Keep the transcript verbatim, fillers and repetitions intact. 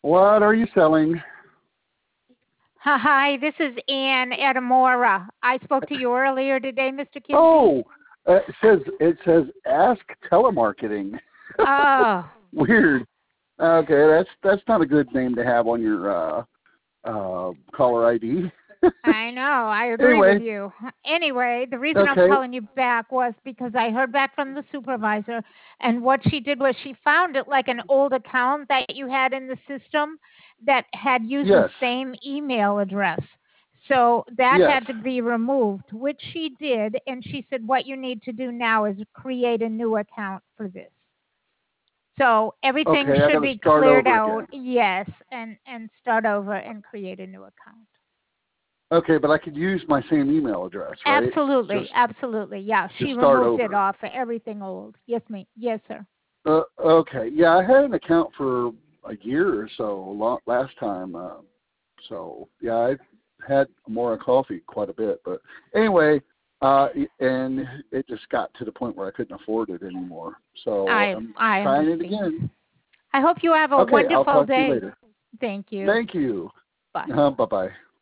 What are you selling? Hi, this is Ann Adamora. I spoke to you earlier today, Mister Kinsey. Oh, uh, it says it says ask telemarketing. Oh. Weird. Okay, that's that's not a good name to have on your uh, uh, caller I D. I know. I agree Anyway, with you. Anyway, the reason I'm okay. calling you back was because I heard back from the supervisor, and what she did was she found it like an old account that you had in the system that had used the Yes. same email address. So that Yes. had to be removed, which she did, and she said what you need to do now is create a new account for this. So everything Okay, I got should to be start cleared over out, again. yes, and and start over and create a new account. Okay, but I could use my same email address, right? Absolutely, Just absolutely. Yeah, to she start removed it over. off of everything old. Yes, me. Yes, sir. Uh, okay. Yeah, I had an account for a year or so long, last time. Uh, so yeah, I had more coffee quite a bit. But anyway, uh, and it just got to the point where I couldn't afford it anymore. So I I'm I trying it again. understand. I hope you have a Okay, I'll wonderful talk to you day. later. Thank you. Thank you. Bye. Uh, bye bye.